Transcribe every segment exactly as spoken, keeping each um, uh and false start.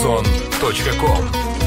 Ozon точка com.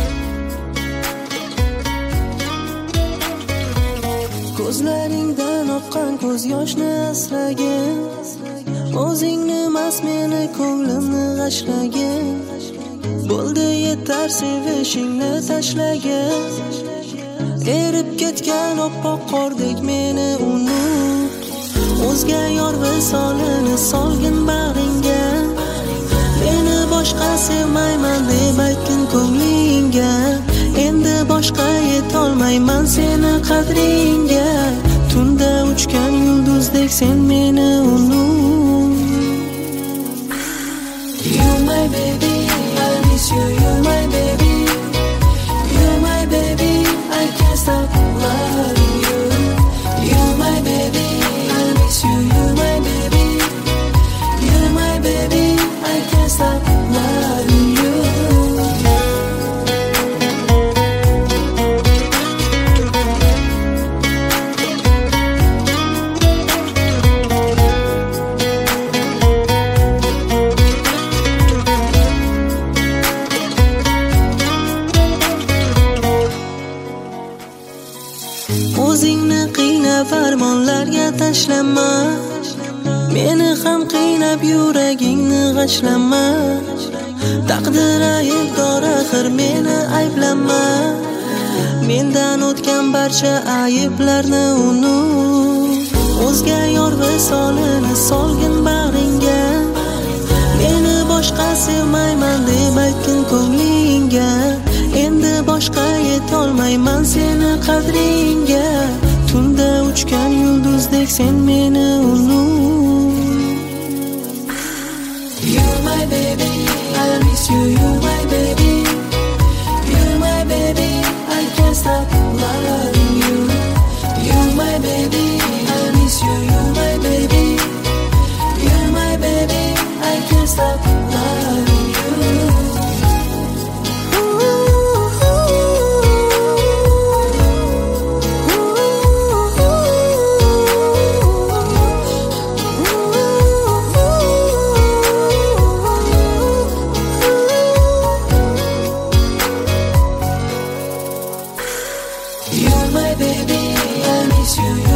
Ko'zlaringdan oqqan ko'z yoshni asragin, o'zingni emas meni ko'nglimni g'ashlagin. Bo'ldi yetar sevishingni tashlagin, erib ketgan oppoq qordek meni unut. O'zga yor visolini solgin bag'ringga, meni boshqa sevmayman deb aytgin ko'nglingga. Endi boshqa yetolmayman seni qadringga, tunda uchgan yulduzdek sen meni unut. You my baby, I miss you, you my baby. You my baby, I can't stop loving you. You my baby, I miss you, you my baby. You my baby, I can't stop loving you. O'zingni qiynab armonlarga tashlama, meni ham qiynab yuragingni g'ashlama. Taqdir aybdor axir meni ayblama, mendan o'tgan barcha ayblarni unut. O'zga yor visolini solgin bag'ringga, meni boshqa sevmayman deb aytgin ko'nglingga. Endi boshqa yetolmayman seni qadringga, tunda uchgan yulduzdek sen meni unut. You my baby, I miss you, you my baby. You my baby, I can't stop loving you. You my baby, I miss you, you my baby. You my baby, I can't stop loving you. You my baby, I miss you.